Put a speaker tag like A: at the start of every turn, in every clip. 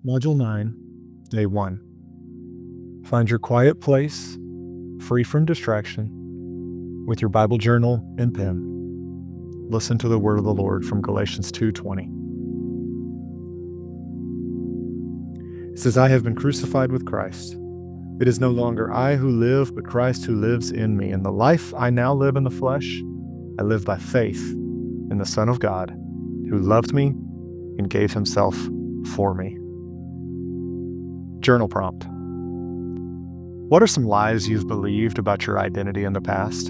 A: Module 9, Day 1. Find your quiet place, free from distraction, with your Bible journal and pen. Listen to the word of the Lord from Galatians 2:20. It says, I have been crucified with Christ. It is no longer I who live, but Christ who lives in me. And the life I now live in the flesh, I live by faith in the Son of God, who loved me and gave himself for me. Journal prompt. What are some lies you've believed about your identity in the past?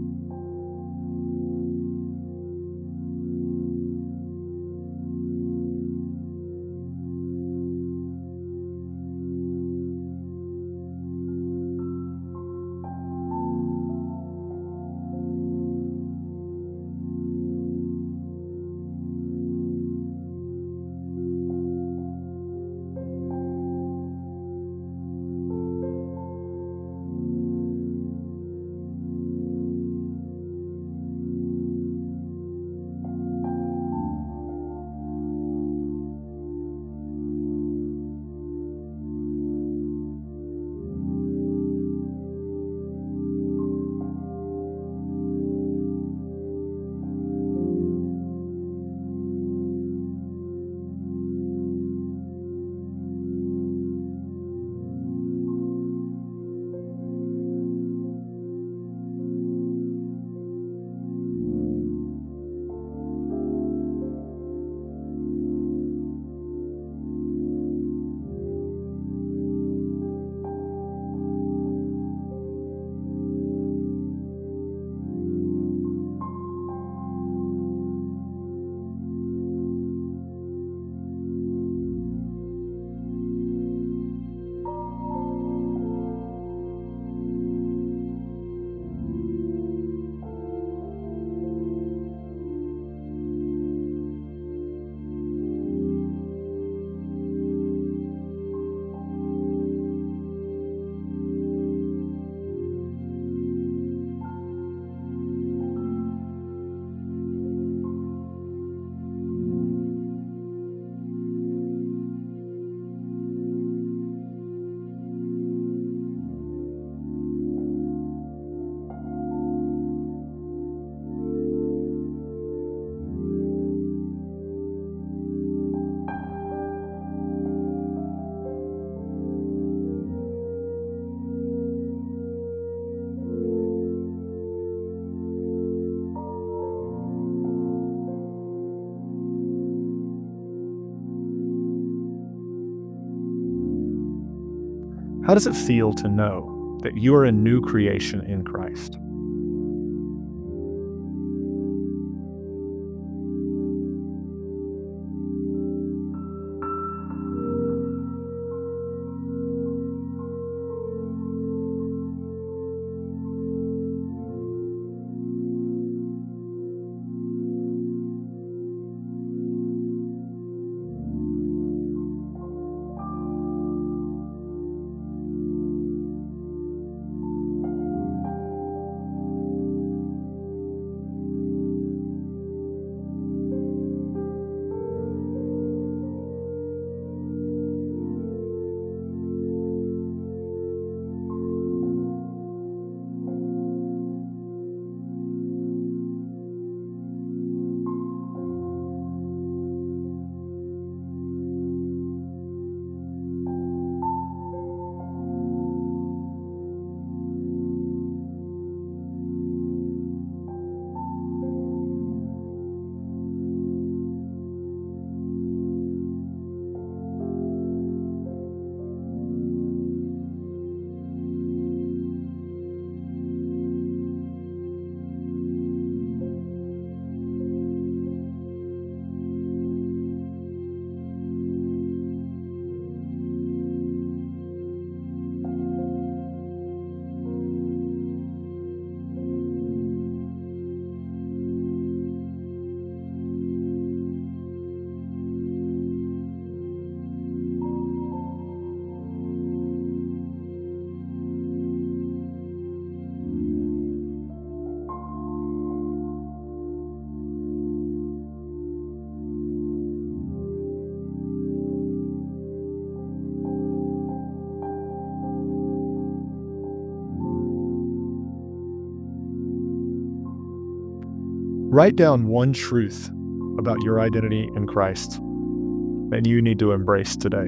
A: How does it feel to know that you are a new creation in Christ? Write down one truth about your identity in Christ that you need to embrace today.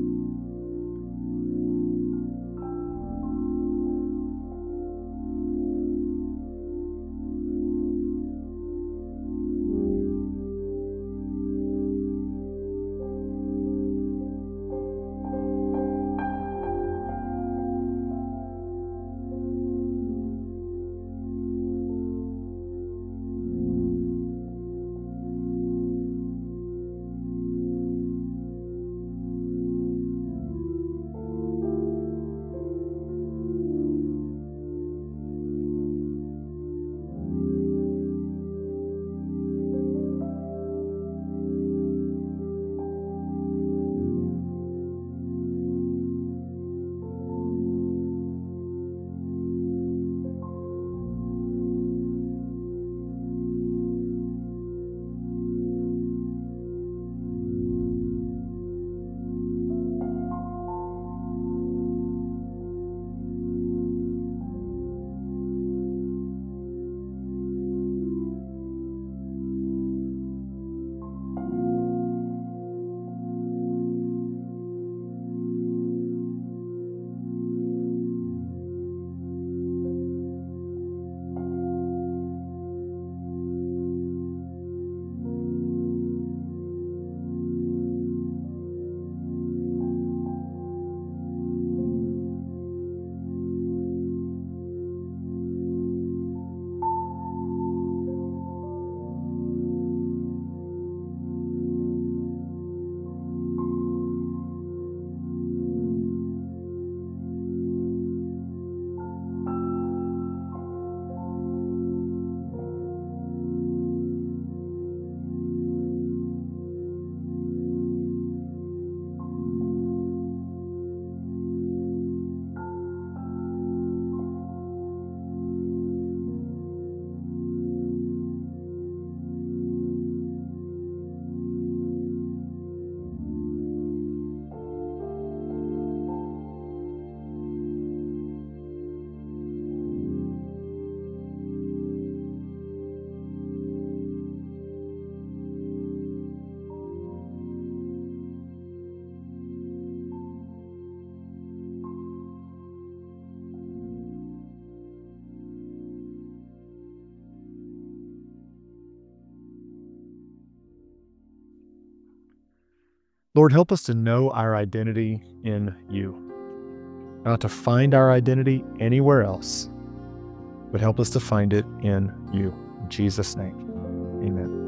A: Lord, help us to know our identity in you, not to find our identity anywhere else, but help us to find it in you. In Jesus' name, amen.